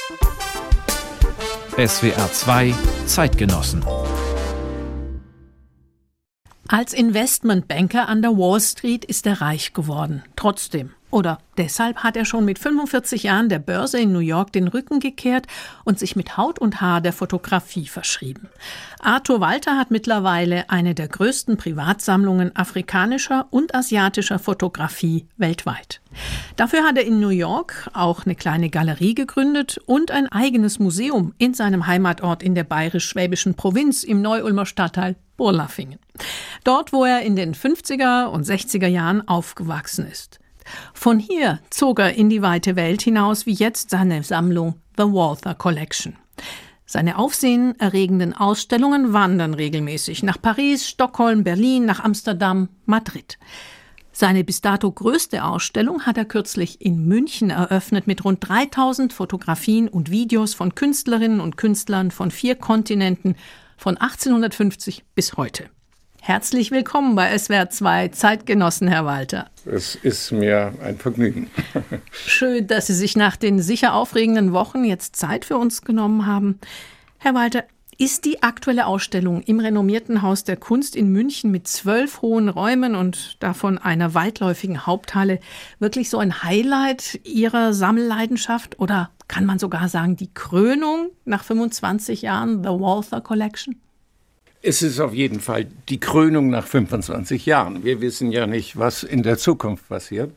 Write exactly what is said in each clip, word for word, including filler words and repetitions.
S W R zwei Zeitgenossen. Als Investmentbanker an der Wall Street ist er reich geworden. Trotzdem. Oder deshalb hat er schon mit fünfundvierzig Jahren der Börse in New York den Rücken gekehrt und sich mit Haut und Haar der Fotografie verschrieben. Arthur Walter hat mittlerweile eine der größten Privatsammlungen afrikanischer und asiatischer Fotografie weltweit. Dafür hat er in New York auch eine kleine Galerie gegründet und ein eigenes Museum in seinem Heimatort in der bayerisch-schwäbischen Provinz im Neu-Ulmer Stadtteil Borlafingen. Dort, wo er in den fünfziger und sechziger Jahren aufgewachsen ist. Von hier zog er in die weite Welt hinaus, wie jetzt seine Sammlung The Walther Collection. Seine aufsehenerregenden Ausstellungen wandern regelmäßig nach Paris, Stockholm, Berlin, nach Amsterdam, Madrid. Seine bis dato größte Ausstellung hat er kürzlich in München eröffnet mit rund dreitausend Fotografien und Videos von Künstlerinnen und Künstlern von vier Kontinenten von achtzehnhundertfünfzig bis heute. Herzlich willkommen bei S W R zwei Zeitgenossen, Herr Walter. Es ist mir ein Vergnügen. Schön, dass Sie sich nach den sicher aufregenden Wochen jetzt Zeit für uns genommen haben. Herr Walter, ist die aktuelle Ausstellung im renommierten Haus der Kunst in München mit zwölf hohen Räumen und davon einer weitläufigen Haupthalle wirklich so ein Highlight Ihrer Sammelleidenschaft? Oder kann man sogar sagen, die Krönung nach fünfundzwanzig Jahren The Walther Collection? Es ist auf jeden Fall die Krönung nach fünfundzwanzig Jahren. Wir wissen ja nicht, was in der Zukunft passiert.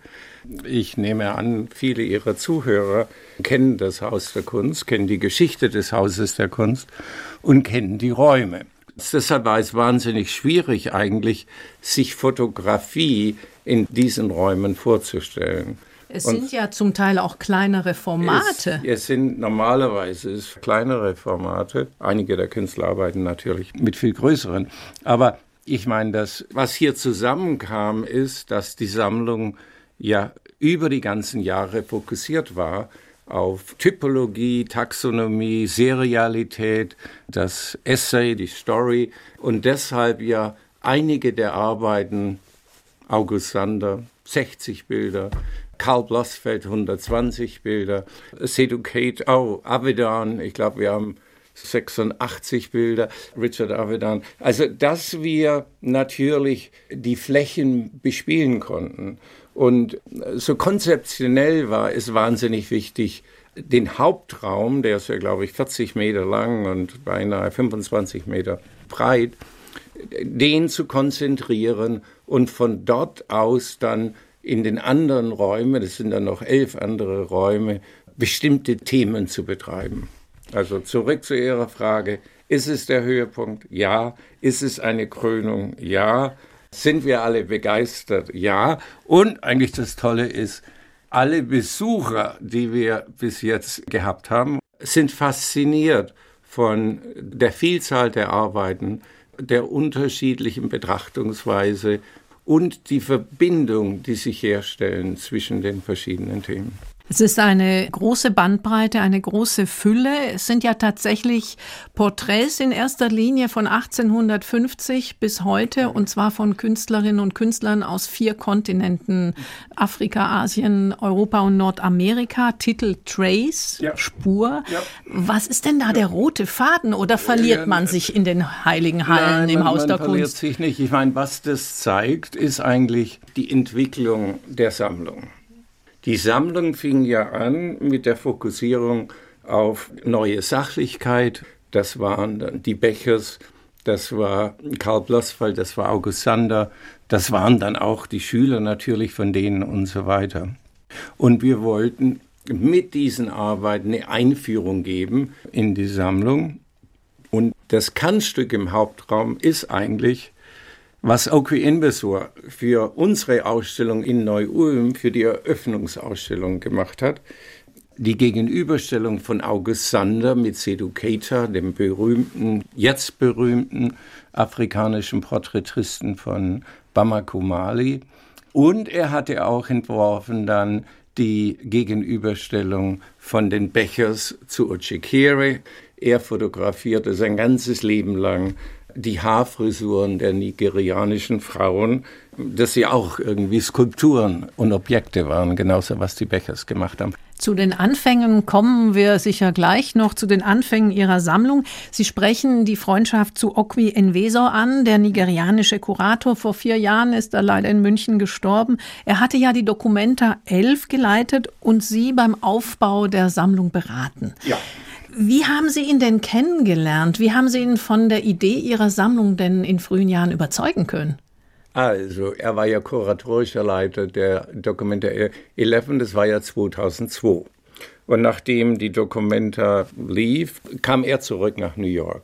Ich nehme an, viele Ihrer Zuhörer kennen das Haus der Kunst, kennen die Geschichte des Hauses der Kunst und kennen die Räume. Deshalb war es wahnsinnig schwierig eigentlich, sich Fotografie in diesen Räumen vorzustellen. Es sind und ja zum Teil auch kleinere Formate. Es, es sind normalerweise es kleinere Formate. Einige der Künstler arbeiten natürlich mit viel größeren. Aber ich meine, das, was hier zusammenkam, ist, dass die Sammlung ja über die ganzen Jahre fokussiert war auf Typologie, Taxonomie, Serialität, das Essay, die Story. Und deshalb ja einige der Arbeiten, August Sander, sechzig Bilder, Karl Blossfeld, hundertzwanzig Bilder, Seydou Keita, oh, Avedon, ich glaube, wir haben sechsundachtzig Bilder, Richard Avedon. Also, dass wir natürlich die Flächen bespielen konnten. Und so konzeptionell war es wahnsinnig wichtig, den Hauptraum, der ist ja, glaube ich, vierzig Meter lang und beinahe fünfundzwanzig Meter breit, den zu konzentrieren und von dort aus dann in den anderen Räumen, das sind dann noch elf andere Räume, bestimmte Themen zu betreiben. Also zurück zu Ihrer Frage, ist es der Höhepunkt? Ja. Ist es eine Krönung? Ja. Sind wir alle begeistert? Ja. Und eigentlich das Tolle ist, alle Besucher, die wir bis jetzt gehabt haben, sind fasziniert von der Vielzahl der Arbeiten, der unterschiedlichen Betrachtungsweise und die Verbindung, die sich herstellen zwischen den verschiedenen Themen. Es ist eine große Bandbreite, eine große Fülle. Es sind ja tatsächlich Porträts in erster Linie von achtzehnhundertfünfzig bis heute, und zwar von Künstlerinnen und Künstlern aus vier Kontinenten, Afrika, Asien, Europa und Nordamerika. Titel Trace, ja. Spur. Ja. Was ist denn da ja. der rote Faden, oder verliert man sich in den heiligen Hallen Nein, im man, Haus der man verliert Kunst? Sich nicht. Ich meine, was das zeigt, ist eigentlich die Entwicklung der Sammlung. Die Sammlung fing ja an mit der Fokussierung auf neue Sachlichkeit. Das waren dann die Bechers, das war Karl Blossfeld, das war August Sander, das waren dann auch die Schüler natürlich von denen und so weiter. Und wir wollten mit diesen Arbeiten eine Einführung geben in die Sammlung. Und das Kernstück im Hauptraum ist eigentlich, was Oakley Investor für unsere Ausstellung in Neu-Ulm, für die Eröffnungsausstellung gemacht hat, die Gegenüberstellung von August Sander mit Seydou Keita, dem berühmten, jetzt berühmten afrikanischen Porträtisten von Bamako, Mali. Und er hatte auch entworfen dann die Gegenüberstellung von den Bechers zu Otjekere. Er fotografierte sein ganzes Leben lang die Haarfrisuren der nigerianischen Frauen, dass sie auch irgendwie Skulpturen und Objekte waren, genauso was die Beckers gemacht haben. Zu den Anfängen kommen wir sicher gleich noch, zu den Anfängen Ihrer Sammlung. Sie sprechen die Freundschaft zu Okwi Enwezor an, der nigerianische Kurator. Vor vier Jahren ist er leider in München gestorben. Er hatte ja die Documenta elf geleitet und Sie beim Aufbau der Sammlung beraten. Ja. Wie haben Sie ihn denn kennengelernt? Wie haben Sie ihn von der Idee Ihrer Sammlung denn in frühen Jahren überzeugen können? Also, er war ja kuratorischer Leiter der Documenta elf, das war ja zweitausendzwei. Und nachdem die Documenta lief, kam er zurück nach New York.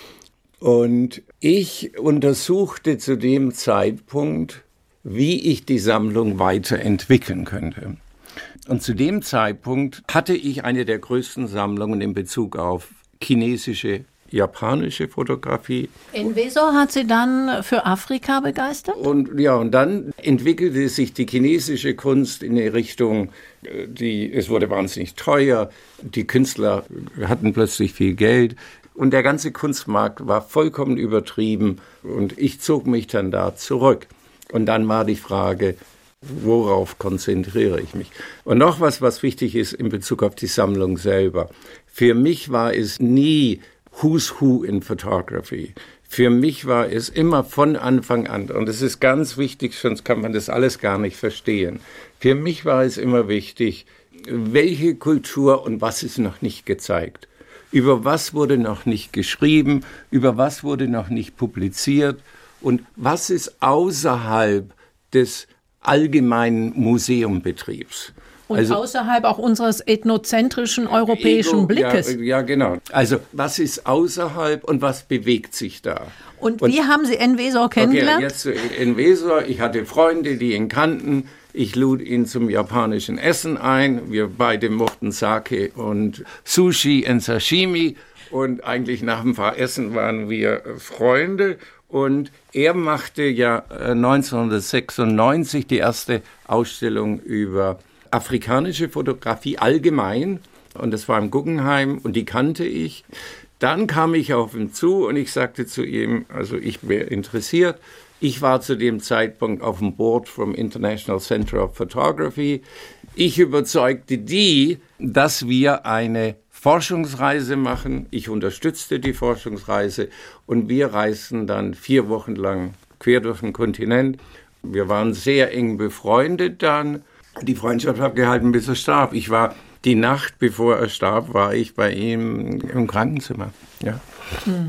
Und ich untersuchte zu dem Zeitpunkt, wie ich die Sammlung weiterentwickeln könnte. Und zu dem Zeitpunkt hatte ich eine der größten Sammlungen in Bezug auf chinesische, japanische Fotografie. Enwezor hat Sie dann für Afrika begeistert? Und ja, und dann entwickelte sich die chinesische Kunst in eine Richtung, die, es wurde wahnsinnig teuer, die Künstler hatten plötzlich viel Geld und der ganze Kunstmarkt war vollkommen übertrieben und ich zog mich dann da zurück. Und dann war die Frage, worauf konzentriere ich mich? Und noch was, was wichtig ist in Bezug auf die Sammlung selber. Für mich war es nie Who's Who in Photography. Für mich war es immer von Anfang an, und es ist ganz wichtig, sonst kann man das alles gar nicht verstehen. Für mich war es immer wichtig, welche Kultur und was ist noch nicht gezeigt. Über was wurde noch nicht geschrieben, über was wurde noch nicht publiziert und was ist außerhalb des allgemeinen Museumbetriebs. Und also, außerhalb auch unseres ethnozentrischen europäischen Ego, Blickes. Ja, ja, genau. Also was ist außerhalb und was bewegt sich da? Und, und wie haben Sie Enwezor kennengelernt? Okay, jetzt Enwezor, ich hatte Freunde, die ihn kannten. Ich lud ihn zum japanischen Essen ein. Wir beide mochten Sake und Sushi und Sashimi. Und eigentlich nach ein paar Essen waren wir Freunde. Und er machte ja neunzehnhundertsechsundneunzig die erste Ausstellung über afrikanische Fotografie allgemein. Und das war im Guggenheim und die kannte ich. Dann kam ich auf ihn zu und ich sagte zu ihm, also ich wäre interessiert. Ich war zu dem Zeitpunkt auf dem Board vom International Center of Photography. Ich überzeugte die, dass wir eine Forschungsreise machen. Ich unterstützte die Forschungsreise und wir reisten dann vier Wochen lang quer durch den Kontinent. Wir waren sehr eng befreundet dann. Die Freundschaft hat gehalten, bis er starb. Ich war die Nacht, bevor er starb, war ich bei ihm im Krankenzimmer. Ja. Hm.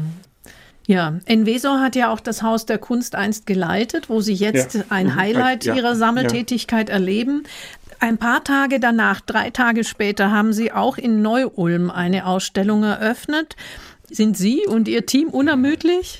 Ja, Enwezor hat ja auch das Haus der Kunst einst geleitet, wo Sie jetzt ja. ein Highlight ja. Ihrer Sammeltätigkeit ja. erleben. Ein paar Tage danach, drei Tage später, haben Sie auch in Neu-Ulm eine Ausstellung eröffnet. Sind Sie und Ihr Team unermüdlich?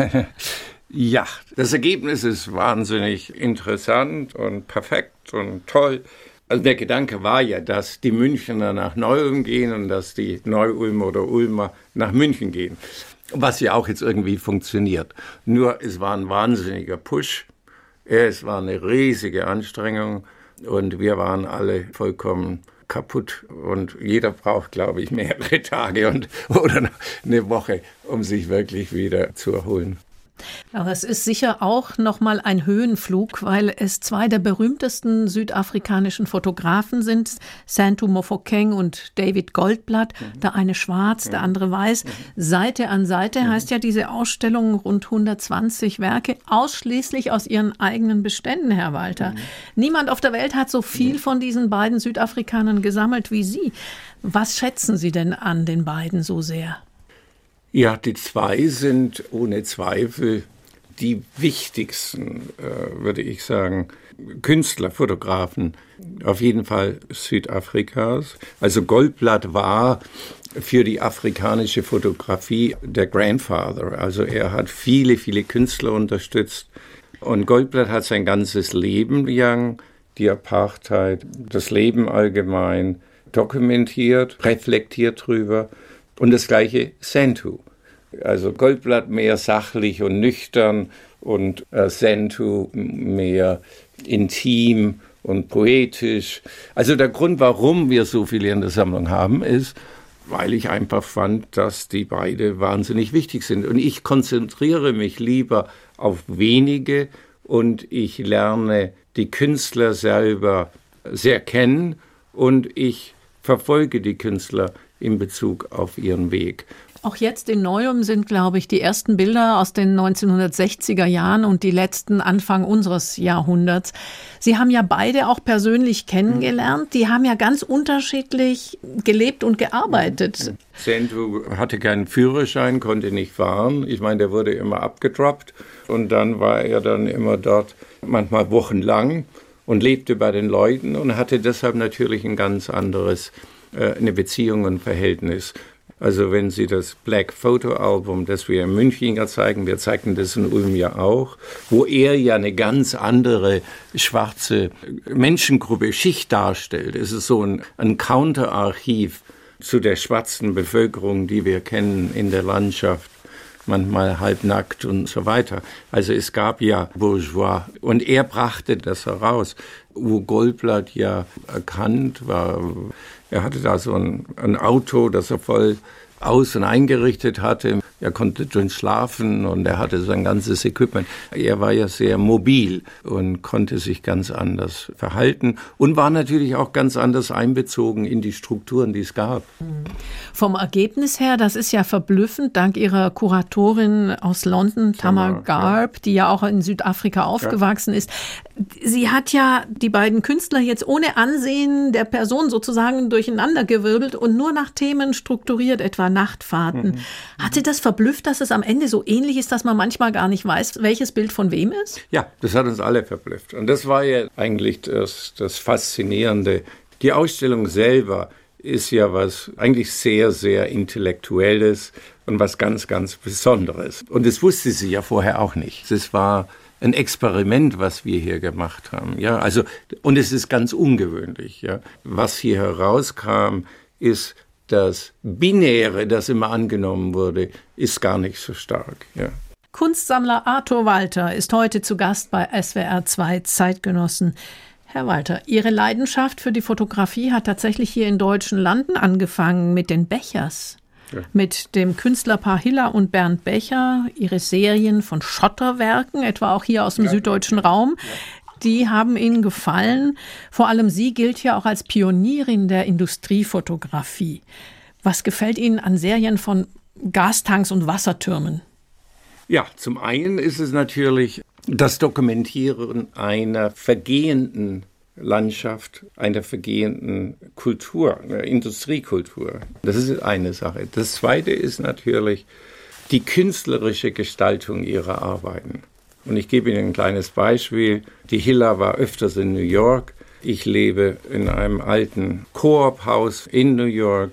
Ja, das Ergebnis ist wahnsinnig interessant und perfekt und toll. Also der Gedanke war ja, dass die Münchner nach Neu-Ulm gehen und dass die Neu-Ulmer oder Ulmer nach München gehen. Was ja auch jetzt irgendwie funktioniert. Nur es war ein wahnsinniger Push. Es war eine riesige Anstrengung und wir waren alle vollkommen kaputt. Und jeder braucht, glaube ich, mehrere Tage und, oder eine Woche, um sich wirklich wieder zu erholen. Aber es ist sicher auch nochmal ein Höhenflug, weil es zwei der berühmtesten südafrikanischen Fotografen sind, Santu Mofokeng und David Goldblatt, mhm. der eine schwarz, mhm. der andere weiß. Mhm. Seite an Seite mhm. heißt ja diese Ausstellung rund hundertzwanzig Werke, ausschließlich aus ihren eigenen Beständen, Herr Walter. Mhm. Niemand auf der Welt hat so viel mhm. von diesen beiden Südafrikanern gesammelt wie Sie. Was schätzen Sie denn an den beiden so sehr? Ja, die zwei sind ohne Zweifel die wichtigsten, äh, würde ich sagen, Künstler, Fotografen, auf jeden Fall Südafrikas. Also Goldblatt war für die afrikanische Fotografie der Grandfather. Also er hat viele, viele Künstler unterstützt. Und Goldblatt hat sein ganzes Leben lang die Apartheid, das Leben allgemein dokumentiert, reflektiert drüber. Und das gleiche Santu. Also Goldblatt mehr sachlich und nüchtern und äh, Santu mehr intim und poetisch. Also der Grund, warum wir so viele in der Sammlung haben, ist, weil ich einfach fand, dass die beide wahnsinnig wichtig sind. Und ich konzentriere mich lieber auf wenige und ich lerne die Künstler selber sehr kennen und ich verfolge die Künstler in Bezug auf ihren Weg. Auch jetzt in Neuem sind, glaube ich, die ersten Bilder aus den neunzehnhundertsechziger Jahren und die letzten Anfang unseres Jahrhunderts. Sie haben ja beide auch persönlich kennengelernt. Die haben ja ganz unterschiedlich gelebt und gearbeitet. Sendou hatte keinen Führerschein, konnte nicht fahren. Ich meine, der wurde immer abgedroppt. Und dann war er dann immer dort, manchmal wochenlang, und lebte bei den Leuten und hatte deshalb natürlich ein ganz anderes, äh, eine Beziehung und Verhältnis. Also wenn Sie das Black Photo Album, das wir in München ja zeigen, wir zeigten das in Ulm ja auch, wo er ja eine ganz andere schwarze Menschengruppe, Schicht darstellt. Es ist so ein, ein Counterarchiv zu der schwarzen Bevölkerung, die wir kennen in der Landschaft, manchmal halbnackt und so weiter. Also es gab ja Bourgeois und er brachte das heraus, wo Goldblatt ja erkannt war. Er hatte da so ein, ein Auto, das er voll aus- und eingerichtet hatte. Er konnte drin schlafen und er hatte sein ganzes Equipment. Er war ja sehr mobil und konnte sich ganz anders verhalten und war natürlich auch ganz anders einbezogen in die Strukturen, die es gab. Vom Ergebnis her, das ist ja verblüffend, dank Ihrer Kuratorin aus London, Tamar Garb, ja. die ja auch in Südafrika aufgewachsen ja. ist. Sie hat ja die beiden Künstler jetzt ohne Ansehen der Person sozusagen durcheinandergewirbelt und nur nach Themen strukturiert, etwa Nachtfahrten. Mhm. Hat Sie das verblüfft, dass es am Ende so ähnlich ist, dass man manchmal gar nicht weiß, welches Bild von wem ist? Ja, das hat uns alle verblüfft. Und das war ja eigentlich das, das Faszinierende. Die Ausstellung selber ist ja was eigentlich sehr, sehr Intellektuelles und was ganz, ganz Besonderes. Und das wusste sie ja vorher auch nicht. Es war ein Experiment, was wir hier gemacht haben. Ja, also, und es ist ganz ungewöhnlich. Ja. Was hier herauskam, ist das Binäre, das immer angenommen wurde, ist gar nicht so stark. Ja. Kunstsammler Arthur Walter ist heute zu Gast bei S W R zwei Zeitgenossen. Herr Walter, Ihre Leidenschaft für die Fotografie hat tatsächlich hier in deutschen Landen angefangen mit den Bechers. Ja. Mit dem Künstlerpaar Hiller und Bernd Becher, ihre Serien von Schotterwerken, etwa auch hier aus dem ja. süddeutschen Raum, ja. die haben Ihnen gefallen. Vor allem sie gilt ja auch als Pionierin der Industriefotografie. Was gefällt Ihnen an Serien von Gastanks und Wassertürmen? Ja, zum einen ist es natürlich das Dokumentieren einer vergehenden Landschaft, einer vergehenden Kultur, einer Industriekultur. Das ist eine Sache. Das zweite ist natürlich die künstlerische Gestaltung ihrer Arbeiten. Und ich gebe Ihnen ein kleines Beispiel. Die Hiller war öfters in New York. Ich lebe in einem alten Coop-Haus in New York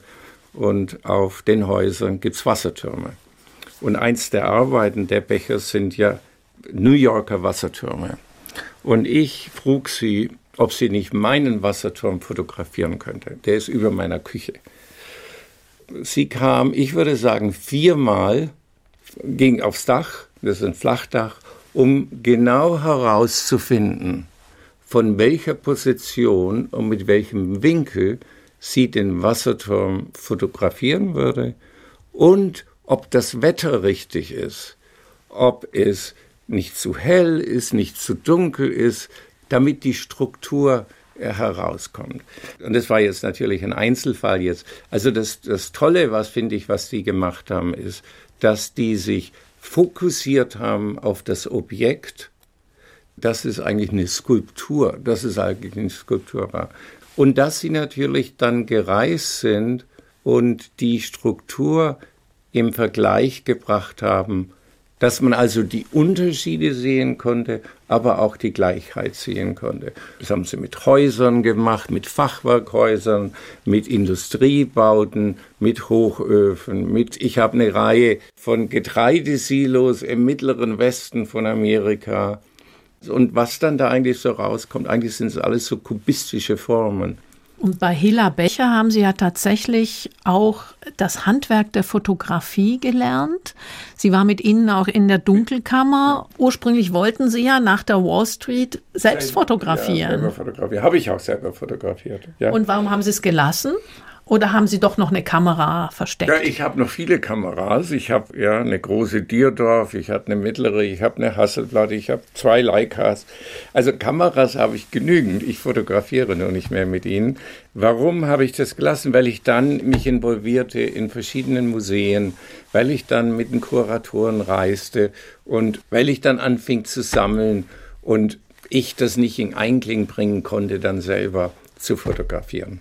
und auf den Häusern gibt es Wassertürme. Und eins der Arbeiten der Bechers sind ja New Yorker Wassertürme. Und ich frug sie, ob sie nicht meinen Wasserturm fotografieren könnte. Der ist über meiner Küche. Sie kam, ich würde sagen, viermal, ging aufs Dach, das ist ein Flachdach, um genau herauszufinden, von welcher Position und mit welchem Winkel sie den Wasserturm fotografieren würde und ob das Wetter richtig ist, ob es nicht zu hell ist, nicht zu dunkel ist, damit die Struktur herauskommt. Und das war jetzt natürlich ein Einzelfall jetzt. Also das, das Tolle, was finde ich, was die gemacht haben, ist, dass die sich fokussiert haben auf das Objekt. Das ist eigentlich eine Skulptur, dass es eigentlich eine Skulptur war. Und dass sie natürlich dann gereist sind und die Struktur im Vergleich gebracht haben, dass man also die Unterschiede sehen konnte, aber auch die Gleichheit sehen konnte. Das haben sie mit Häusern gemacht, mit Fachwerkhäusern, mit Industriebauten, mit Hochöfen, mit, ich habe eine Reihe von Getreidesilos im mittleren Westen von Amerika. Und was dann da eigentlich so rauskommt, eigentlich sind es alles so kubistische Formen. Und bei Hilla Becher haben Sie ja tatsächlich auch das Handwerk der Fotografie gelernt. Sie war mit Ihnen auch in der Dunkelkammer. Ursprünglich wollten Sie ja nach der Wall Street selbst fotografieren. Ja, selber fotografieren. Habe ich auch selber fotografiert. Ja. Und warum haben Sie es gelassen? Oder haben Sie doch noch eine Kamera versteckt? Ja, ich habe noch viele Kameras. Ich habe ja eine große Dierdorf, ich habe eine mittlere, ich habe eine Hasselblad, ich habe zwei Leicas. Also Kameras habe ich genügend. Ich fotografiere nur nicht mehr mit ihnen. Warum habe ich das gelassen? Weil ich dann mich involvierte in verschiedenen Museen, weil ich dann mit den Kuratoren reiste und weil ich dann anfing zu sammeln und ich das nicht in Einklang bringen konnte, dann selber zu fotografieren.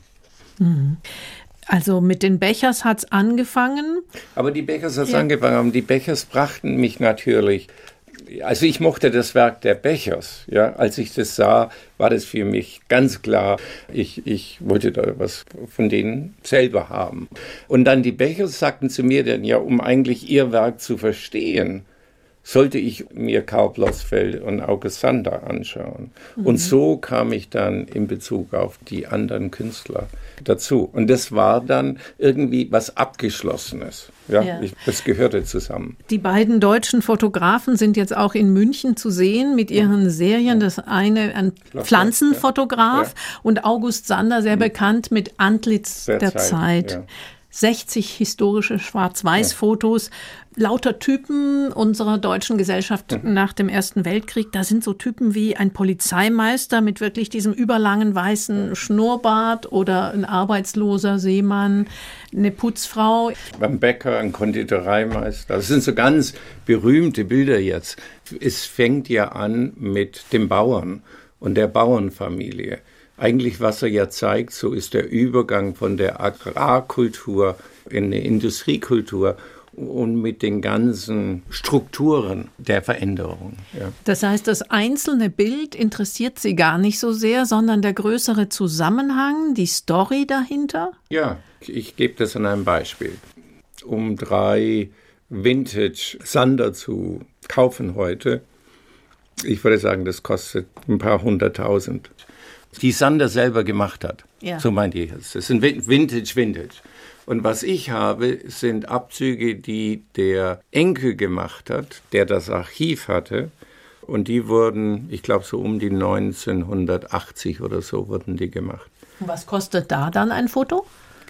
Also mit den Bechers hat es angefangen. Aber die Bechers hat es ja. angefangen. Die Bechers brachten mich natürlich. Also ich mochte das Werk der Bechers. Ja, als ich das sah, war das für mich ganz klar. Ich, ich wollte da was von denen selber haben. Und dann die Bechers sagten zu mir dann, ja, um eigentlich ihr Werk zu verstehen, sollte ich mir Karl Blossfeld und August Sander anschauen. Mhm. Und so kam ich dann in Bezug auf die anderen Künstler dazu. Und das war dann irgendwie was Abgeschlossenes. Ja, ja. Ich, das gehörte zusammen. Die beiden deutschen Fotografen sind jetzt auch in München zu sehen mit ihren Serien. Das eine ein Pflanzenfotograf ja. und August Sander, sehr mhm. bekannt mit Antlitz der, der Zeit. Zeit. Ja. sechzig historische Schwarz-Weiß-Fotos, lauter Typen unserer deutschen Gesellschaft mhm. nach dem Ersten Weltkrieg. Da sind so Typen wie ein Polizeimeister mit wirklich diesem überlangen weißen Schnurrbart oder ein arbeitsloser Seemann, eine Putzfrau. Beim Bäcker, ein Konditoreimeister. Das sind so ganz berühmte Bilder jetzt. Es fängt ja an mit dem Bauern und der Bauernfamilie. Eigentlich, was er ja zeigt, so ist der Übergang von der Agrarkultur in eine Industriekultur und mit den ganzen Strukturen der Veränderung. Ja. Das heißt, das einzelne Bild interessiert Sie gar nicht so sehr, sondern der größere Zusammenhang, die Story dahinter? Ja, ich, ich gebe das an einem Beispiel. Um drei Vintage Sander zu kaufen heute, ich würde sagen, das kostet ein paar hunderttausend. Die Sander selber gemacht hat. Ja. So meint ihr jetzt. Das sind Vintage, Vintage. Und was ich habe, sind Abzüge, die der Enkel gemacht hat, der das Archiv hatte. Und die wurden, ich glaube, so um die neunzehnhundertachtzig oder so wurden die gemacht. Und was kostet da dann ein Foto?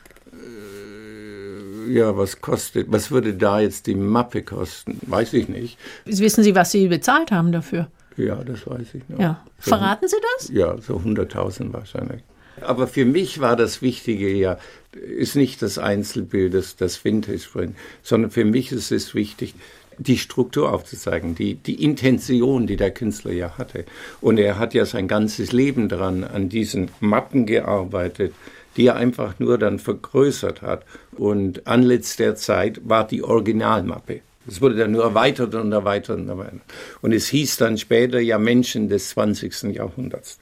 Äh, ja, was kostet, was würde da jetzt die Mappe kosten? Weiß ich nicht. Wissen Sie, was Sie bezahlt haben dafür? Ja, das weiß ich noch. Ja. Verraten Sie das? Ja, so hunderttausend wahrscheinlich. Aber für mich war das Wichtige ja, ist nicht das Einzelbild, das, das Vintage bringt, sondern für mich ist es wichtig, die Struktur aufzuzeigen, die, die Intention, die der Künstler ja hatte. Und er hat ja sein ganzes Leben daran, an diesen Mappen gearbeitet, die er einfach nur dann vergrößert hat. Und Antlitz der Zeit war die Originalmappe. Es wurde dann nur erweitert und erweitert und erweitert. Und es hieß dann später ja Menschen des zwanzigsten Jahrhunderts.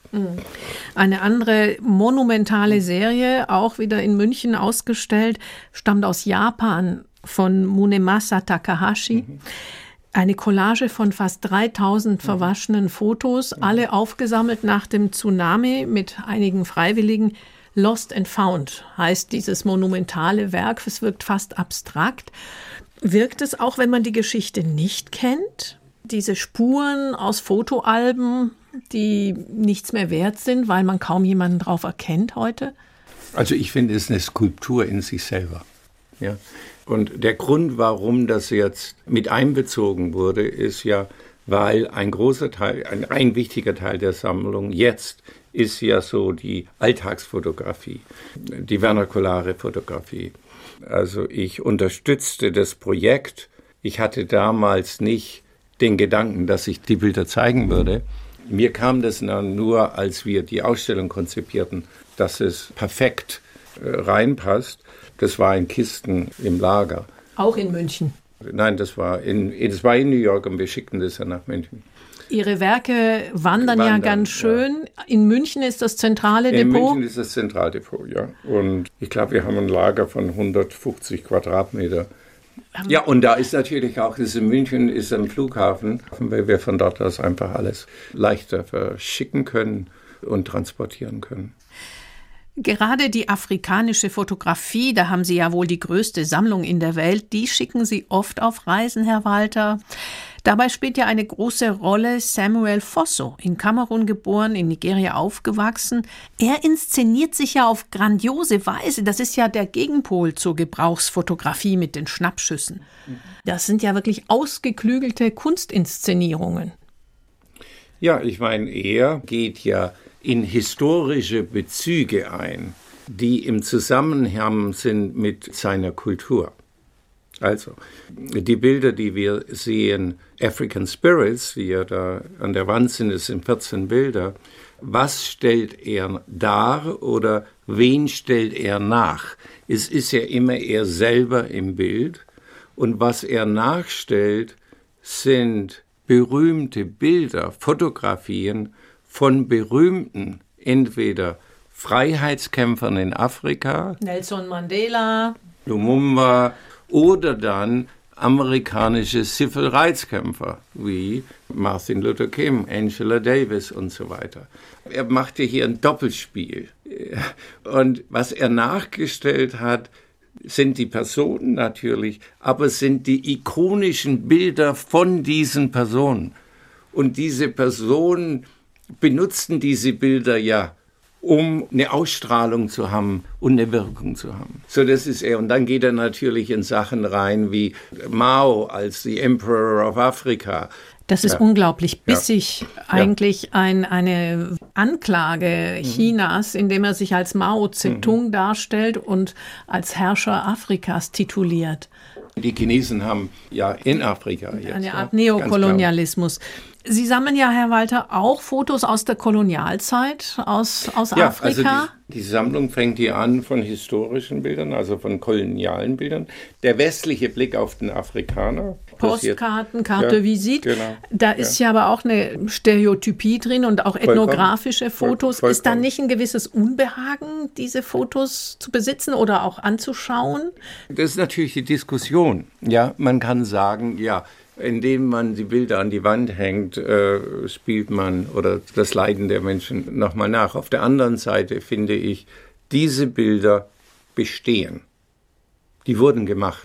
Eine andere monumentale Serie, auch wieder in München ausgestellt, stammt aus Japan von Munemasa Takahashi. Mhm. Eine Collage von fast dreitausend verwaschenen Fotos, mhm. alle aufgesammelt nach dem Tsunami mit einigen Freiwilligen. Lost and Found heißt dieses monumentale Werk. Es wirkt fast abstrakt. Wirkt es auch, wenn man die Geschichte nicht kennt? Diese Spuren aus Fotoalben, die nichts mehr wert sind, weil man kaum jemanden drauf erkennt heute? Also ich finde, es ist eine Skulptur in sich selber. Ja? Und der Grund, warum das jetzt mit einbezogen wurde, ist ja, weil ein großer Teil, ein, ein wichtiger Teil der Sammlung jetzt ist ja so die Alltagsfotografie, die vernakulare Fotografie. Also ich unterstützte das Projekt. Ich hatte damals nicht den Gedanken, dass ich die Bilder zeigen würde. Mir kam das dann nur, als wir die Ausstellung konzipierten, dass es perfekt äh, reinpasst. Das war in Kisten im Lager. Auch in München? Nein, das war in, das war in New York und wir schickten das dann nach München. Ihre Werke wandern, wandern ja ganz schön. Ja. In München ist das zentrale in Depot? In München ist das Zentraldepot, ja. Und ich glaube, wir haben ein Lager von hundertfünfzig Quadratmeter. Um. Ja, und da ist natürlich auch, das in München ist ein Flughafen, weil wir von dort aus einfach alles leichter verschicken können und transportieren können. Gerade die afrikanische Fotografie, da haben Sie ja wohl die größte Sammlung in der Welt, die schicken Sie oft auf Reisen, Herr Walter. Dabei spielt ja eine große Rolle Samuel Fosso, in Kamerun geboren, in Nigeria aufgewachsen. Er inszeniert sich ja auf grandiose Weise. Das ist ja der Gegenpol zur Gebrauchsfotografie mit den Schnappschüssen. Das sind ja wirklich ausgeklügelte Kunstinszenierungen. Ja, ich meine, er geht ja in historische Bezüge ein, die im Zusammenhang sind mit seiner Kultur. Also, die Bilder, die wir sehen, African Spirits, die ja da an der Wand sind, es sind vierzehn Bilder. Was stellt er dar oder wen stellt er nach? Es ist ja immer er selber im Bild. Und was er nachstellt, sind berühmte Bilder, Fotografien von berühmten, entweder Freiheitskämpfern in Afrika, Nelson Mandela, Lumumba, oder dann amerikanische Civil Rights Kämpfer wie Martin Luther King, Angela Davis und so weiter. Er machte hier ein Doppelspiel. Und was er nachgestellt hat, sind die Personen natürlich, aber es sind die ikonischen Bilder von diesen Personen. Und diese Personen benutzten diese Bilder ja, um eine Ausstrahlung zu haben und eine Wirkung zu haben. So, das ist er. Und dann geht er natürlich in Sachen rein wie Mao als the Emperor of Africa. Das ist ja unglaublich bissig, ja. eigentlich ja. ein, eine Anklage Chinas, indem er sich als Mao Zedong mhm. darstellt und als Herrscher Afrikas tituliert. Die Chinesen haben ja in Afrika jetzt eine Art Neokolonialismus. Sie sammeln ja, Herr Walter, auch Fotos aus der Kolonialzeit, aus, aus ja, Afrika? Also die, die Sammlung fängt hier an von historischen Bildern, also von kolonialen Bildern. Der westliche Blick auf den Afrikaner. Postkarten, Carte ja, Visite. Genau, da ist ja. ja aber auch eine Stereotypie drin und auch ethnografische vollkommen, Fotos. vollkommen. Ist da nicht ein gewisses Unbehagen, diese Fotos zu besitzen oder auch anzuschauen? Das ist natürlich die Diskussion. Ja, man kann sagen, ja, indem man die Bilder an die Wand hängt, äh, spielt man oder das Leiden der Menschen nochmal nach. Auf der anderen Seite finde ich, diese Bilder bestehen. Die wurden gemacht.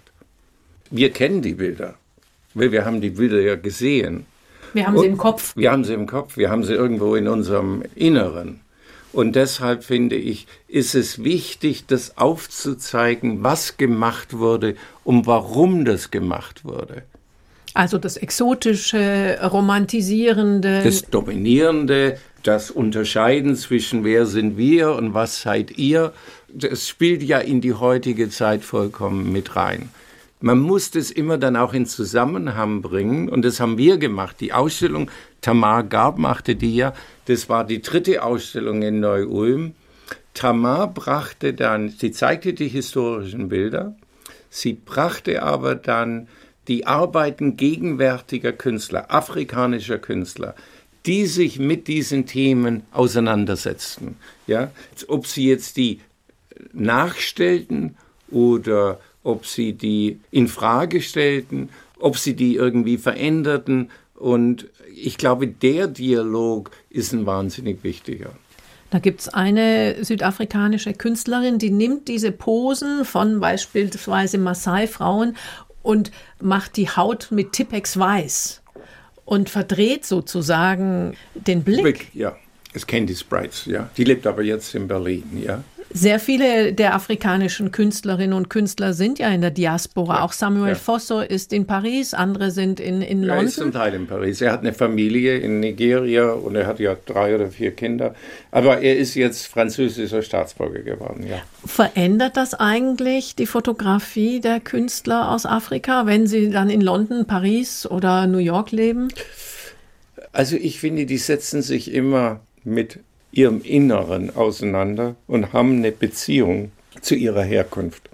Wir kennen die Bilder, weil wir haben die Bilder ja gesehen. Wir haben Und sie im Kopf. Wir haben sie im Kopf, wir haben sie irgendwo in unserem Inneren. Und deshalb finde ich, ist es wichtig, das aufzuzeigen, was gemacht wurde und warum das gemacht wurde. Also das Exotische, Romantisierende. Das Dominierende, das Unterscheiden zwischen wer sind wir und was seid ihr, das spielt ja in die heutige Zeit vollkommen mit rein. Man muss das immer dann auch in Zusammenhang bringen und das haben wir gemacht. Die Ausstellung, Tamar Garb machte die ja, das war die dritte Ausstellung in Neu-Ulm. Tamar brachte dann, sie zeigte die historischen Bilder, sie brachte aber dann die Arbeiten gegenwärtiger Künstler, afrikanischer Künstler, die sich mit diesen Themen auseinandersetzten. Ja? Ob sie jetzt die nachstellten oder ob sie die in Frage stellten, ob sie die irgendwie veränderten. Und ich glaube, der Dialog ist ein wahnsinnig wichtiger. Da gibt es eine südafrikanische Künstlerin, die nimmt diese Posen von beispielsweise Maasai-Frauen und macht die Haut mit Tippex weiß und verdreht sozusagen den Blick. Blick, ja. Es Candy Sprites, ja. Die lebt aber jetzt in Berlin, ja. Sehr viele der afrikanischen Künstlerinnen und Künstler sind ja in der Diaspora. Ja, auch Samuel ja. Fosso ist in Paris, andere sind in, in London. Er ist zum Teil in Paris. Er hat eine Familie in Nigeria und er hat ja drei oder vier Kinder. Aber er ist jetzt französischer Staatsbürger geworden, ja. Verändert das eigentlich die Fotografie der Künstler aus Afrika, wenn sie dann in London, Paris oder New York leben? Also ich finde, die setzen sich immer mit ihrem Inneren auseinander und haben eine Beziehung zu ihrer Herkunft.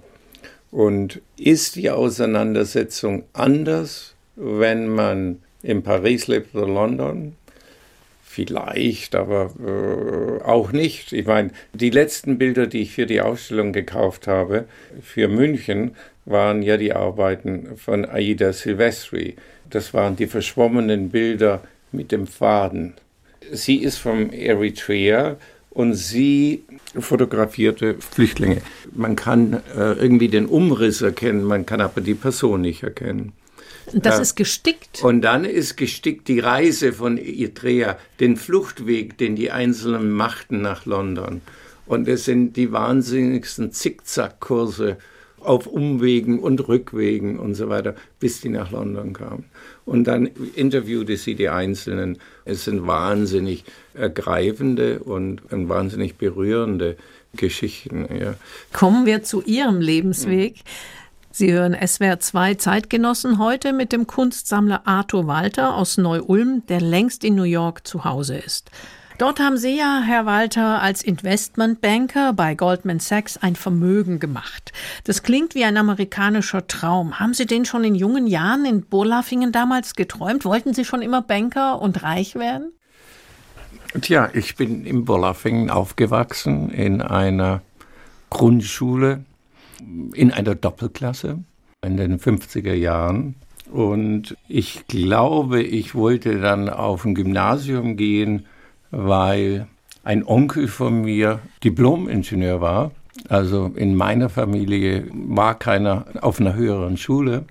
Und ist die Auseinandersetzung anders, wenn man in Paris lebt oder London? Vielleicht, aber äh, auch nicht. Ich meine, die letzten Bilder, die ich für die Ausstellung gekauft habe, für München, waren ja die Arbeiten von Aida Silvestri. Das waren die verschwommenen Bilder mit dem Faden. Sie ist vom Eritrea und sie fotografierte Flüchtlinge. Man kann äh, irgendwie den Umriss erkennen, man kann aber die Person nicht erkennen. Das äh, ist gestickt. Und dann ist gestickt die Reise von Eritrea, den Fluchtweg, den die Einzelnen machten nach London. Und es sind die wahnsinnigsten Zickzackkurse auf Umwegen und Rückwegen und so weiter, bis die nach London kamen. Und dann interviewte sie die Einzelnen. Es sind wahnsinnig ergreifende und wahnsinnig berührende Geschichten. Ja. Kommen wir zu Ihrem Lebensweg. Sie hören S W R zwei Zeitgenossen heute mit dem Kunstsammler Arthur Walter aus Neu-Ulm, der längst in New York zu Hause ist. Dort haben Sie ja, Herr Walter, als Investmentbanker bei Goldman Sachs ein Vermögen gemacht. Das klingt wie ein amerikanischer Traum. Haben Sie den schon in jungen Jahren in Bolafingen damals geträumt? Wollten Sie schon immer Banker und reich werden? Tja, ich bin in Bolafingen aufgewachsen, in einer Grundschule, in einer Doppelklasse in den fünfziger Jahren. Und ich glaube, ich wollte dann auf ein Gymnasium gehen, weil ein Onkel von mir Diplom-Ingenieur war. Also in meiner Familie war keiner auf einer höheren Schule.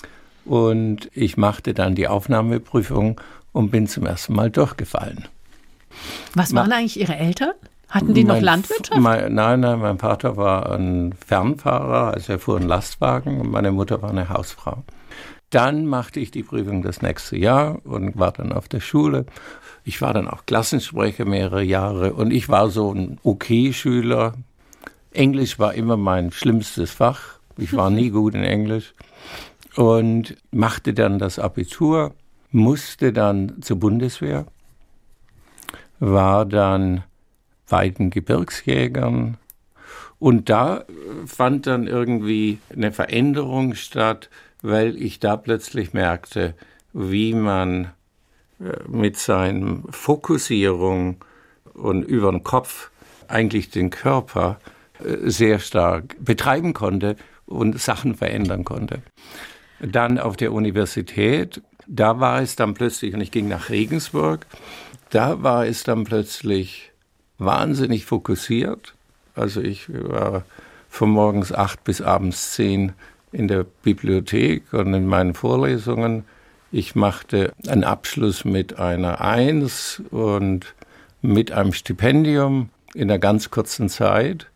Und ich machte dann die Aufnahmeprüfung und bin zum ersten Mal durchgefallen. Was waren Ma- eigentlich Ihre Eltern? Hatten die noch Landwirtschaft? Mein, nein, nein, mein Vater war ein Fernfahrer, also er fuhr einen Lastwagen und meine Mutter war eine Hausfrau. Dann machte ich die Prüfung das nächste Jahr und war dann auf der Schule. Ich war dann auch Klassensprecher mehrere Jahre und ich war so ein Okay-Schüler. Englisch war immer mein schlimmstes Fach. Ich war nie gut in Englisch und machte dann das Abitur, musste dann zur Bundeswehr, war dann bei den Gebirgsjägern und da fand dann irgendwie eine Veränderung statt, weil ich da plötzlich merkte, wie man mit seiner Fokussierung und über den Kopf eigentlich den Körper sehr stark betreiben konnte und Sachen verändern konnte. Dann auf der Universität, da war es dann plötzlich, und ich ging nach Regensburg, da war es dann plötzlich wahnsinnig fokussiert. Also ich war von morgens acht bis abends zehn in der Bibliothek und in meinen Vorlesungen. Ich machte einen Abschluss mit einer Eins und mit einem Stipendium in einer ganz kurzen Zeit.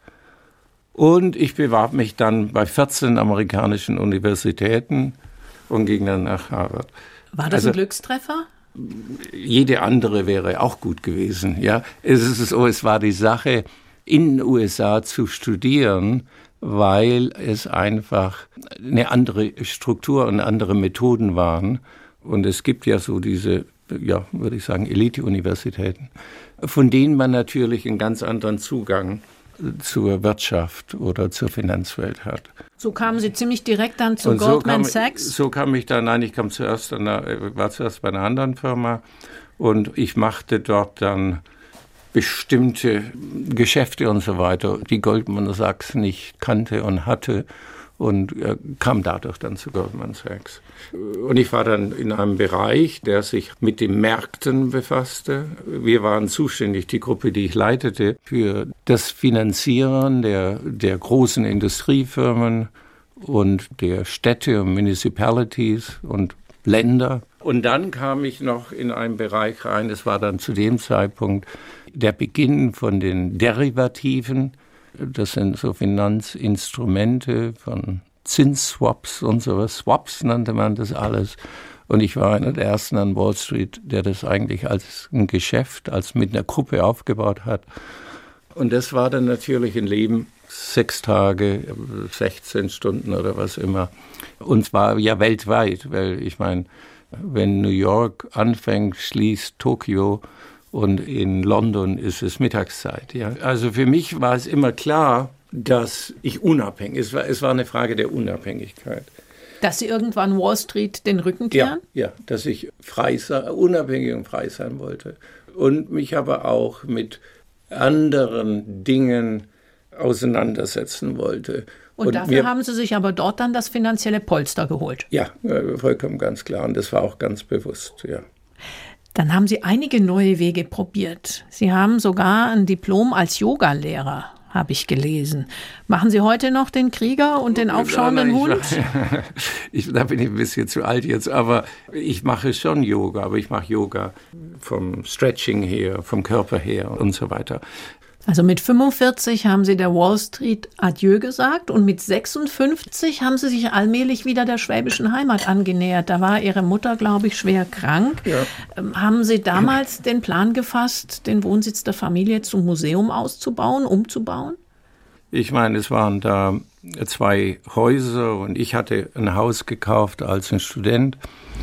Und ich bewarb mich dann bei vierzehn amerikanischen Universitäten und ging dann nach Harvard. War das also ein Glückstreffer? Jede andere wäre auch gut gewesen. Ja, es ist so, es war die Sache, in den U S A zu studieren, weil es einfach eine andere Struktur und andere Methoden waren. Und es gibt ja so diese, ja, würde ich sagen, Elite-Universitäten, von denen man natürlich einen ganz anderen Zugang zur Wirtschaft oder zur Finanzwelt hat. So kamen Sie ziemlich direkt dann zu Goldman so kam, Sachs? So kam ich dann, nein, ich kam zuerst, war zuerst bei einer anderen Firma und ich machte dort dann bestimmte Geschäfte und so weiter, die Goldman Sachs nicht kannte und hatte und äh, kam dadurch dann zu Goldman Sachs. Und ich war dann in einem Bereich, der sich mit den Märkten befasste. Wir waren zuständig, die Gruppe, die ich leitete, für das Finanzieren der, der großen Industriefirmen und der Städte und Municipalities und Länder. Und dann kam ich noch in einen Bereich rein, das war dann zu dem Zeitpunkt der Beginn von den Derivativen. Das sind so Finanzinstrumente von Zinsswaps und sowas. Swaps nannte man das alles. Und ich war einer der ersten an Wall Street, der das eigentlich als ein Geschäft, als mit einer Gruppe aufgebaut hat. Und das war dann natürlich ein Leben, sechs Tage, sechzehn Stunden oder was immer. Und zwar ja weltweit, weil ich meine, wenn New York anfängt, schließt Tokio und in London ist es Mittagszeit. Ja. Also für mich war es immer klar, dass ich unabhängig, es war, es war eine Frage der Unabhängigkeit. Dass Sie irgendwann Wall Street den Rücken kehren? Ja, ja, dass ich frei sein, unabhängig und frei sein wollte. Und mich aber auch mit anderen Dingen auseinandersetzen wollte. Und, und dafür mir, haben Sie sich aber dort dann das finanzielle Polster geholt? Ja, vollkommen ganz klar. Und das war auch ganz bewusst, ja. Dann haben Sie einige neue Wege probiert. Sie haben sogar ein Diplom als Yogalehrer, habe ich gelesen. Machen Sie heute noch den Krieger und den aufschauenden nein, Hund? Ich war, ich, da bin ich ein bisschen zu alt jetzt, aber ich mache schon Yoga, aber ich mache Yoga vom Stretching her, vom Körper her und so weiter. Also mit fünfundvierzig haben Sie der Wall Street Adieu gesagt und mit sechsundfünfzig haben Sie sich allmählich wieder der schwäbischen Heimat angenähert. Da war Ihre Mutter, glaube ich, schwer krank. Ja. Ähm, haben Sie damals den Plan gefasst, den Wohnsitz der Familie zum Museum auszubauen, umzubauen? Ich meine, es waren da zwei Häuser und ich hatte ein Haus gekauft als ein Student.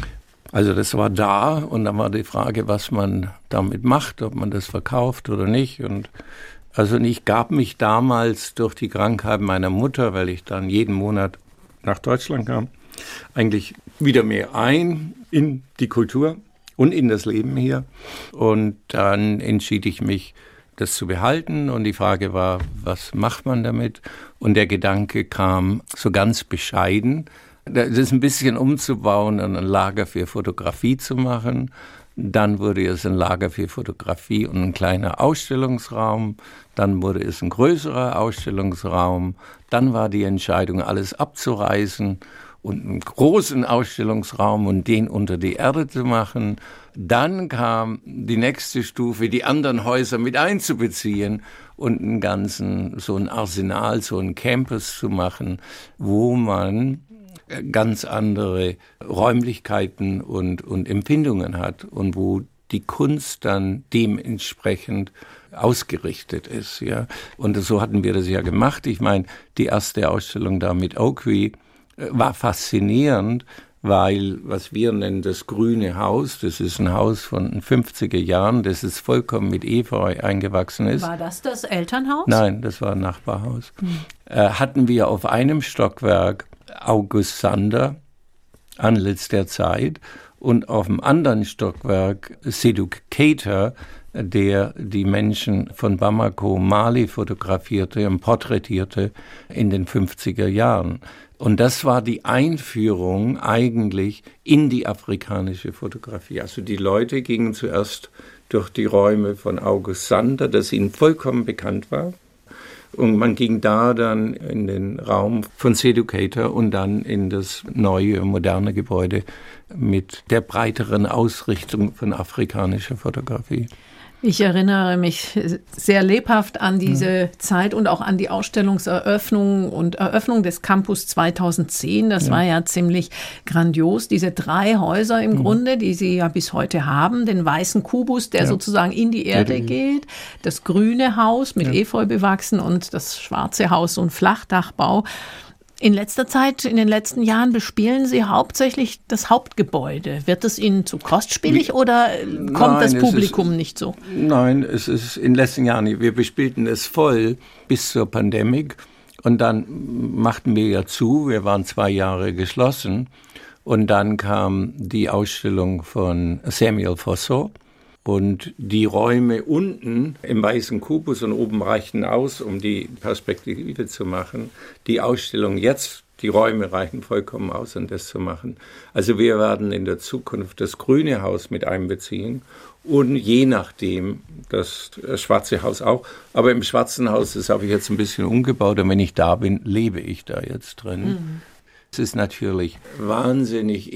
Also das war da und dann war die Frage, was man damit macht, ob man das verkauft oder nicht. Und also ich gab mich damals durch die Krankheit meiner Mutter, weil ich dann jeden Monat nach Deutschland kam, eigentlich wieder mehr ein in die Kultur und in das Leben hier. Und dann entschied ich mich, das zu behalten. Und die Frage war, was macht man damit? Und der Gedanke kam so ganz bescheiden, das ist ein bisschen umzubauen und ein Lager für Fotografie zu machen. Dann wurde es ein Lager für Fotografie und ein kleiner Ausstellungsraum. Dann wurde es ein größerer Ausstellungsraum. Dann war die Entscheidung, alles abzureißen und einen großen Ausstellungsraum und den unter die Erde zu machen. Dann kam die nächste Stufe, die anderen Häuser mit einzubeziehen und einen ganzen, so ein Arsenal, so ein Campus zu machen, wo man ganz andere Räumlichkeiten und, und Empfindungen hat und wo die Kunst dann dementsprechend ausgerichtet ist. Ja. Und so hatten wir das ja gemacht. Ich meine, die erste Ausstellung da mit Oakley war faszinierend, weil, was wir nennen, das grüne Haus, das ist ein Haus von den fünfziger Jahren, das ist vollkommen mit Efeu eingewachsen ist. War das das Elternhaus? Nein, das war ein Nachbarhaus. Hm. Äh, hatten wir auf einem Stockwerk August Sander, Antlitz der Zeit, und auf dem anderen Stockwerk Seydou Keita, der die Menschen von Bamako, Mali fotografierte und porträtierte in den fünfziger Jahren. Und das war die Einführung eigentlich in die afrikanische Fotografie. Also die Leute gingen zuerst durch die Räume von August Sander, das ihnen vollkommen bekannt war. Und man ging da dann in den Raum von Seydou Keita und dann in das neue, moderne Gebäude mit der breiteren Ausrichtung von afrikanischer Fotografie. Ich erinnere mich sehr lebhaft an diese ja. Zeit und auch an die Ausstellungseröffnung und Eröffnung des Campus zweitausendzehn. Das ja. war ja ziemlich grandios. Diese drei Häuser im ja. Grunde, die Sie ja bis heute haben. Den weißen Kubus, der ja. sozusagen in die Erde ja. geht. Das grüne Haus mit ja. Efeu bewachsen und das schwarze Haus und Flachdachbau. In letzter Zeit, in den letzten Jahren bespielen Sie hauptsächlich das Hauptgebäude. Wird es Ihnen zu kostspielig oder kommt nein, das Publikum ist, nicht so? Nein, es ist in den letzten Jahren, wir bespielten es voll bis zur Pandemie und dann machten wir ja zu, wir waren zwei Jahre geschlossen und dann kam die Ausstellung von Samuel Fosso. Und die Räume unten im weißen Kubus und oben reichten aus, um die Perspektive zu machen. Die Ausstellung jetzt, die Räume reichen vollkommen aus, um das zu machen. Also wir werden in der Zukunft das grüne Haus mit einbeziehen und je nachdem das schwarze Haus auch. Aber im schwarzen Haus, das habe ich jetzt ein bisschen umgebaut und wenn ich da bin, lebe ich da jetzt drin. Mhm. Es ist natürlich wahnsinnig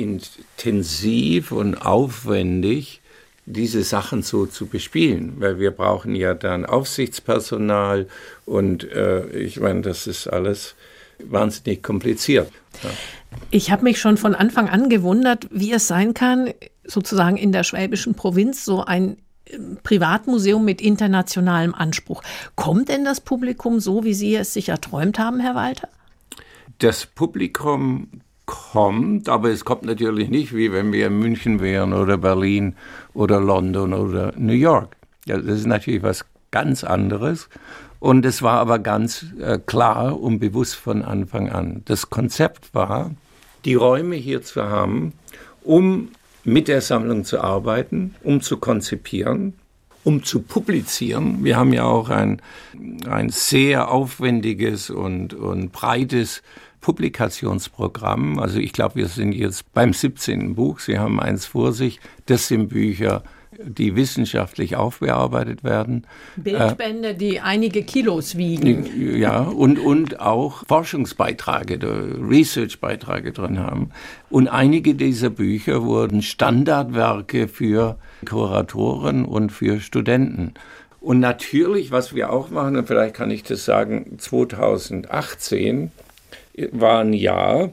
intensiv und aufwendig, diese Sachen so zu bespielen, weil wir brauchen ja dann Aufsichtspersonal und äh, ich meine, das ist alles wahnsinnig kompliziert. Ja. Ich habe mich schon von Anfang an gewundert, wie es sein kann, sozusagen in der schwäbischen Provinz so ein Privatmuseum mit internationalem Anspruch. Kommt denn das Publikum so, wie Sie es sich erträumt haben, Herr Walter? Das Publikum kommt, aber es kommt natürlich nicht, wie wenn wir in München wären oder Berlin oder London oder New York. Ja, das ist natürlich was ganz anderes und es war aber ganz äh, klar und bewusst von Anfang an. Das Konzept war, die Räume hier zu haben, um mit der Sammlung zu arbeiten, um zu konzipieren, um zu publizieren. Wir haben ja auch ein, ein sehr aufwendiges und, und breites Publikationsprogramm. Also ich glaube, wir sind jetzt beim siebzehnten Buch. Sie haben eins vor sich. Das sind Bücher die wissenschaftlich aufbearbeitet werden. Bildbände, äh, die einige Kilos wiegen. Ja, und, und auch Forschungsbeiträge, Research-Beiträge drin haben. Und einige dieser Bücher wurden Standardwerke für Kuratoren und für Studenten. Und natürlich, was wir auch machen, und vielleicht kann ich das sagen, zweitausendachtzehn war ein Jahr,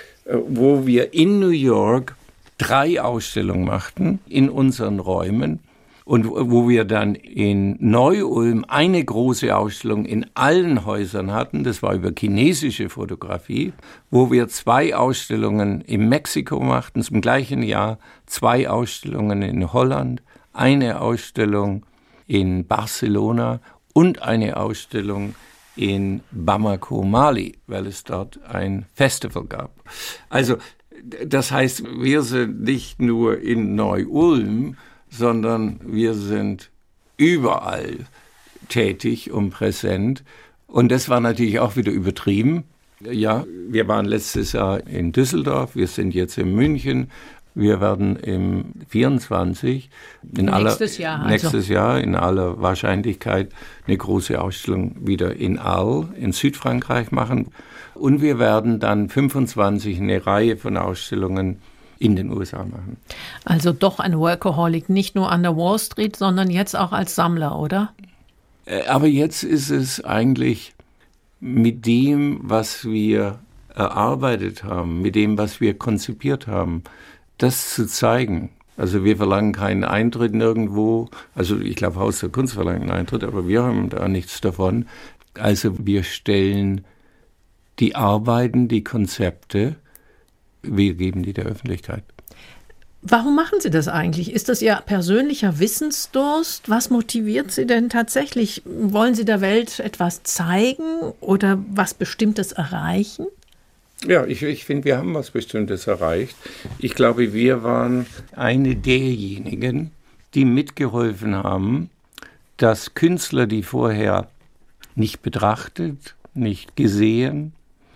wo wir in New York drei Ausstellungen machten in unseren Räumen und wo wir dann in Neu-Ulm eine große Ausstellung in allen Häusern hatten. Das war über chinesische Fotografie, wo wir zwei Ausstellungen in Mexiko machten, zum gleichen Jahr zwei Ausstellungen in Holland, eine Ausstellung in Barcelona und eine Ausstellung in Bamako, Mali, weil es dort ein Festival gab. Also das heißt, wir sind nicht nur in Neu-Ulm, sondern wir sind überall tätig und präsent. Und das war natürlich auch wieder übertrieben. Ja, wir waren letztes Jahr in Düsseldorf, wir sind jetzt in München. Wir werden im vierundzwanzig in nächstes aller, Jahr, also. nächstes Jahr in aller Wahrscheinlichkeit eine große Ausstellung wieder in Arles in Südfrankreich machen. Und wir werden dann fünfundzwanzig eine Reihe von Ausstellungen in den U S A machen. Also doch ein Workaholic, nicht nur an der Wall Street, sondern jetzt auch als Sammler, oder? Aber jetzt ist es eigentlich mit dem, was wir erarbeitet haben, mit dem, was wir konzipiert haben, das zu zeigen. Also wir verlangen keinen Eintritt nirgendwo. Also ich glaube, Haus der Kunst verlangt einen Eintritt, aber wir haben da nichts davon. Also wir stellen die Arbeiten, die Konzepte, wir geben die der Öffentlichkeit. Warum machen Sie das eigentlich? Ist das Ihr persönlicher Wissensdurst? Was motiviert Sie denn tatsächlich? Wollen Sie der Welt etwas zeigen oder was Bestimmtes erreichen? Ja, ich, ich finde, wir haben was Bestimmtes erreicht. Ich glaube, wir waren eine derjenigen, die mitgeholfen haben, dass Künstler, die vorher nicht betrachtet, nicht gesehen,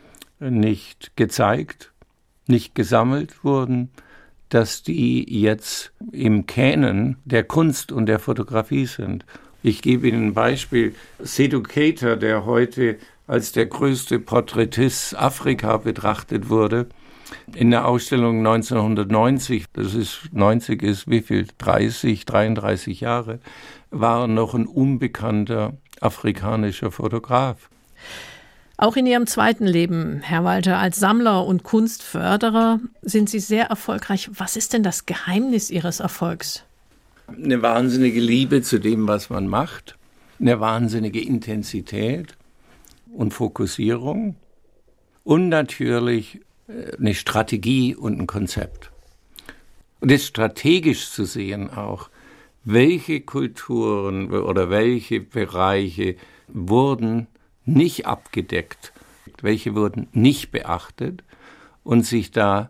nicht gezeigt, nicht gesammelt wurden, dass die jetzt im Canon der Kunst und der Fotografie sind. Ich gebe Ihnen ein Beispiel. Seydou Keita, der heute als der größte Porträtist Afrika betrachtet wurde, in der Ausstellung neunzehnhundertneunzig, das ist neunzig ist wie viel, dreißig, dreiunddreißig Jahre, war noch ein unbekannter afrikanischer Fotograf. Auch in Ihrem zweiten Leben, Herr Walter, als Sammler und Kunstförderer sind Sie sehr erfolgreich. Was ist denn das Geheimnis Ihres Erfolgs? Eine wahnsinnige Liebe zu dem, was man macht, eine wahnsinnige Intensität und Fokussierung und natürlich eine Strategie und ein Konzept. Und es strategisch zu sehen auch, welche Kulturen oder welche Bereiche wurden nicht abgedeckt, welche wurden nicht beachtet und sich da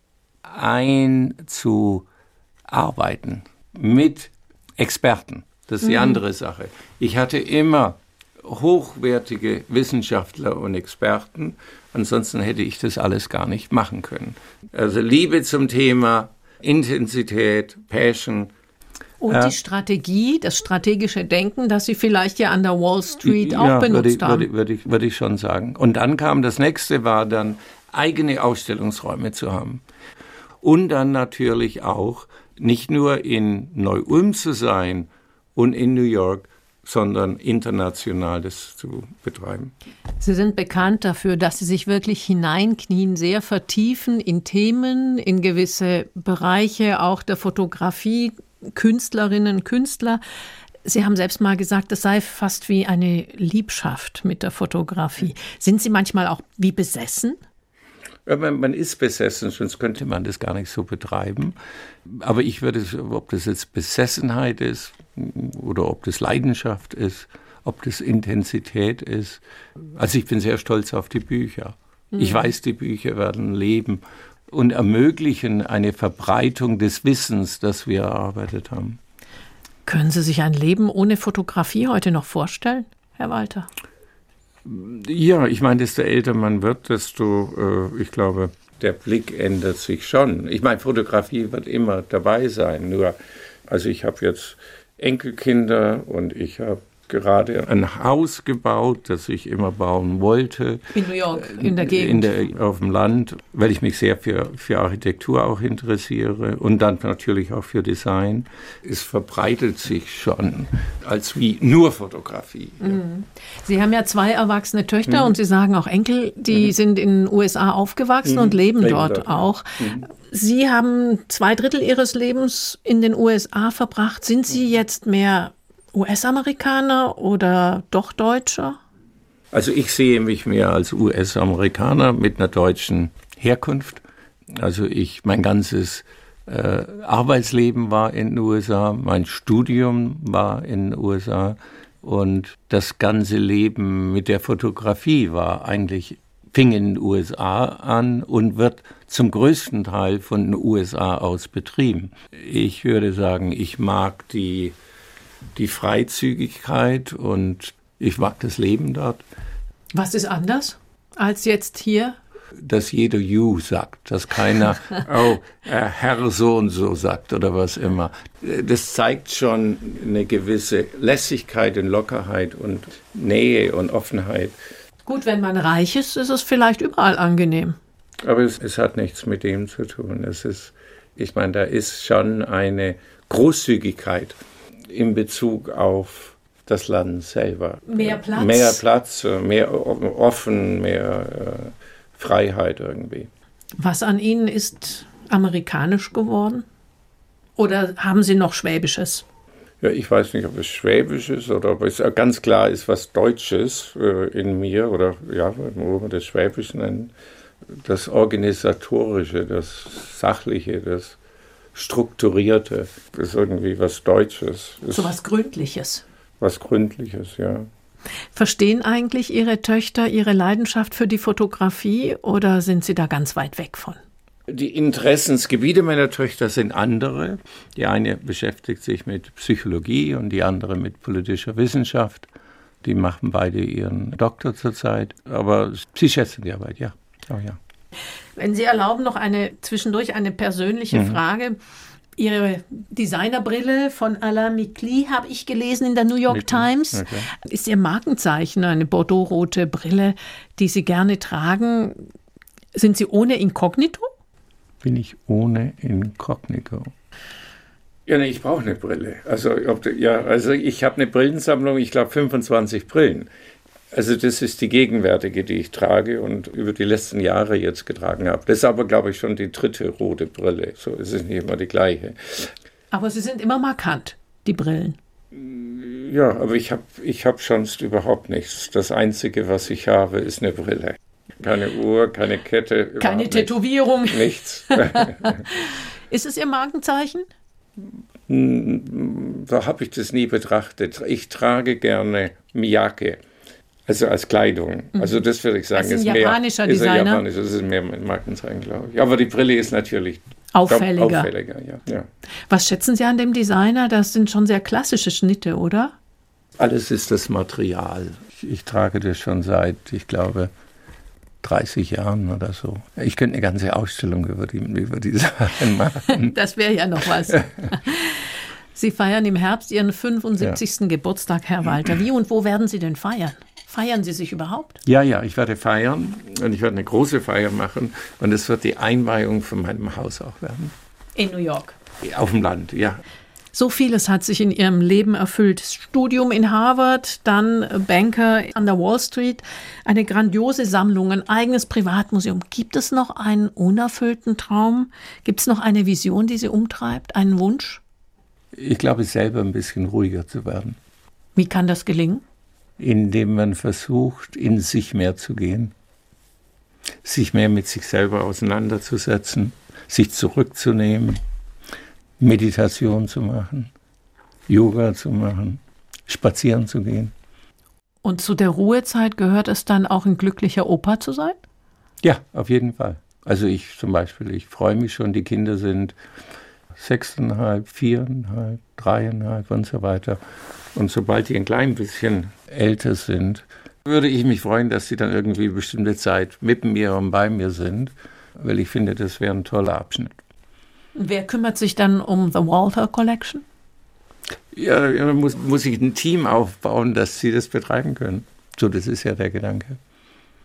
einzuarbeiten mit Experten. Das ist die andere Sache. Ich hatte immer hochwertige Wissenschaftler und Experten, ansonsten hätte ich das alles gar nicht machen können. Also Liebe zum Thema, Intensität, Passion. Und äh, die Strategie, das strategische Denken, das Sie vielleicht ja an der Wall Street auch ja, benutzt würde ich, haben. Würde, würde, ich, würde ich schon sagen. Und dann kam das nächste, war dann eigene Ausstellungsräume zu haben. Und dann natürlich auch nicht nur in Neu-Ulm zu sein und in New York, sondern international das zu betreiben. Sie sind bekannt dafür, dass Sie sich wirklich hineinknien, sehr vertiefen in Themen, in gewisse Bereiche auch der Fotografie, Künstlerinnen, Künstler. Sie haben selbst mal gesagt, es sei fast wie eine Liebschaft mit der Fotografie. Sind Sie manchmal auch wie besessen? Ja, man, man ist besessen, sonst könnte man das gar nicht so betreiben. Aber ich würde, ob das jetzt Besessenheit ist oder ob das Leidenschaft ist, ob das Intensität ist. Also ich bin sehr stolz auf die Bücher. Mhm. Ich weiß, die Bücher werden leben und ermöglichen eine Verbreitung des Wissens, das wir erarbeitet haben. Können Sie sich ein Leben ohne Fotografie heute noch vorstellen, Herr Walter? Ja, ich meine, desto älter man wird, desto, äh, ich glaube, der Blick ändert sich schon. Ich meine, Fotografie wird immer dabei sein, nur Also ich habe jetzt Enkelkinder und ich habe gerade ein Haus gebaut, das ich immer bauen wollte. In New York, in der Gegend. In der, auf dem Land, weil ich mich sehr für, für Architektur auch interessiere und dann natürlich auch für Design. Es verbreitet sich schon als wie nur Fotografie. Mhm. Sie haben ja zwei erwachsene Töchter mhm. und Sie sagen auch Enkel, die mhm. sind in den U S A aufgewachsen mhm. und leben, leben dort, dort auch. Mhm. Sie haben zwei Drittel Ihres Lebens in den U S A verbracht. Sind Sie jetzt mehr U S-Amerikaner oder doch Deutscher? Also ich sehe mich mehr als U S-Amerikaner mit einer deutschen Herkunft. Also ich, mein ganzes äh, Arbeitsleben war in den U S A, mein Studium war in den U S A und das ganze Leben mit der Fotografie war eigentlich, fing in den U S A an und wird zum größten Teil von den U S A aus betrieben. Ich würde sagen, ich mag die die Freizügigkeit und ich mag das Leben dort. Was ist anders als jetzt hier? Dass jeder You sagt, dass keiner, oh, äh, Herr so und so sagt oder was immer. Das zeigt schon eine gewisse Lässigkeit und Lockerheit und Nähe und Offenheit. Gut, wenn man reich ist, ist es vielleicht überall angenehm. Aber es, es hat nichts mit dem zu tun. Es ist, ich meine, da ist schon eine Großzügigkeit in Bezug auf das Land selber. Mehr Platz. Mehr Platz, mehr offen, mehr äh, Freiheit irgendwie. Was an Ihnen ist amerikanisch geworden? Oder haben Sie noch Schwäbisches? Ja, ich weiß nicht, ob es Schwäbisch ist oder ob es ganz klar ist, was Deutsches äh, in mir oder ja, wo wir das Schwäbisch nennen. Das Organisatorische, das Sachliche, das Strukturierte, das ist irgendwie was Deutsches. So was Gründliches. Was Gründliches, ja. Verstehen eigentlich Ihre Töchter Ihre Leidenschaft für die Fotografie oder sind Sie da ganz weit weg von? Die Interessensgebiete meiner Töchter sind andere. Die eine beschäftigt sich mit Psychologie und die andere mit politischer Wissenschaft. Die machen beide ihren Doktor zurzeit. Aber sie schätzen die Arbeit, ja. Oh, ja. Wenn Sie erlauben, noch eine zwischendurch eine persönliche mhm. Frage. Ihre Designerbrille von Alain Micli habe ich gelesen in der New York Micli. Times. Okay. Ist Ihr Markenzeichen eine bordeauxrote Brille, die Sie gerne tragen? Sind Sie ohne Inkognito? Bin ich ohne Inkognito? Ja, nee, ich brauche eine Brille. Also, ob, ja, also ich habe eine Brillensammlung, ich glaube fünfundzwanzig Brillen. Also das ist die gegenwärtige, die ich trage und über die letzten Jahre jetzt getragen habe. Das ist aber, glaube ich, schon die dritte rote Brille. So ist es nicht immer die gleiche. Aber sie sind immer markant, die Brillen. Ja, aber ich habe ich hab sonst überhaupt nichts. Das Einzige, was ich habe, ist eine Brille. Keine Uhr, keine Kette. Keine Tätowierung. Nichts. Ist es Ihr Markenzeichen? Da habe ich das nie betrachtet. Ich trage gerne Miyake. Also als Kleidung. Also das würde ich sagen, ist ein ist japanischer mehr, Designer. Ist japanisch, das ist mehr mein Markenzeichen, glaube ich. Aber die Brille ist natürlich auffälliger. auffälliger ja. Ja. Was schätzen Sie an dem Designer? Das sind schon sehr klassische Schnitte, oder? Alles ist das Material. Ich, ich trage das schon seit, ich glaube, dreißig Jahren oder so. Ich könnte eine ganze Ausstellung über die, über die Sachen machen. Das wäre ja noch was. Sie feiern im Herbst Ihren fünfundsiebzigsten Ja. Geburtstag, Herr Walter. Wie und wo werden Sie denn feiern? Feiern Sie sich überhaupt? Ja, ja, ich werde feiern und ich werde eine große Feier machen und es wird die Einweihung von meinem Haus auch werden. In New York? Auf dem Land, ja. So vieles hat sich in Ihrem Leben erfüllt. Studium in Harvard, dann Banker an der Wall Street, eine grandiose Sammlung, ein eigenes Privatmuseum. Gibt es noch einen unerfüllten Traum? Gibt es noch eine Vision, die Sie umtreibt, einen Wunsch? Ich glaube, selber ein bisschen ruhiger zu werden. Wie kann das gelingen? Indem man versucht, in sich mehr zu gehen, sich mehr mit sich selber auseinanderzusetzen, sich zurückzunehmen, Meditation zu machen, Yoga zu machen, spazieren zu gehen. Und zu der Ruhezeit gehört es dann auch, ein glücklicher Opa zu sein? Ja, auf jeden Fall. Also ich zum Beispiel, ich freue mich schon, die Kinder sind sechseinhalb, viereinhalb, dreieinhalb und so weiter. Und sobald die ein klein bisschen älter sind, würde ich mich freuen, dass sie dann irgendwie eine bestimmte Zeit mit mir und bei mir sind, weil ich finde, das wäre ein toller Abschnitt. Wer kümmert sich dann um The Walter Collection? Ja, man muss, muss sich ein Team aufbauen, dass sie das betreiben können. So, das ist ja der Gedanke.